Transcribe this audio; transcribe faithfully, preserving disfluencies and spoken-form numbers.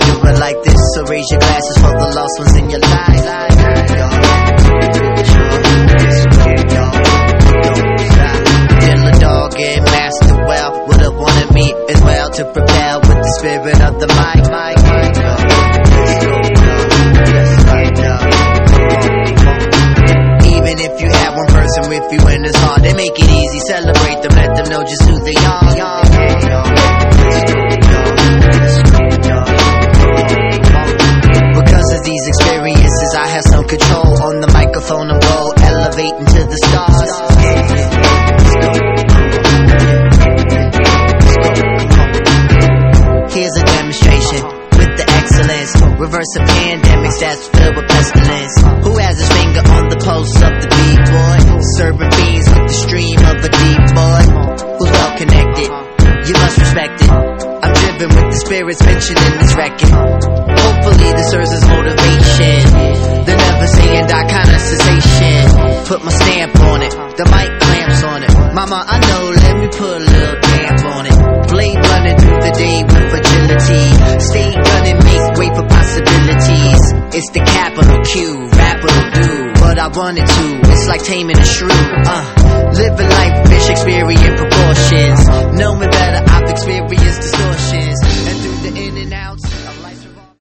do it like this, so raise your glasses for the lost ones in your life. Dilla Dog and Master Well would've wanted me as well to propel with the spirit of the mic. Even if you have one person with you and it's hard, they make it easy, celebrate them, let them know just who they are. Because of these experiences, I have some control on the microphone. I'm go elevating to the stars. Here's a demonstration with the excellence, reversing pandemics that's filled with pestilence. Who has his finger on the pulse of the beat, boy? Serving beans with the stream of a deep boy. Who's well connected? You must respect it. I'm driven with the spirits mentioned in this record. Hopefully this serves as motivation. The never saying die kind of sensation. Put my stamp on it, the mic clamps on it. Mama, I know, let me put a little damp on it. Blade running through the day with agility. Stay gunning, make way for possibilities. It's the capital Q, rapper do what I wanted to. It's like taming a shrew. Uh, living life, fish experience proportions. Know me better, I've experienced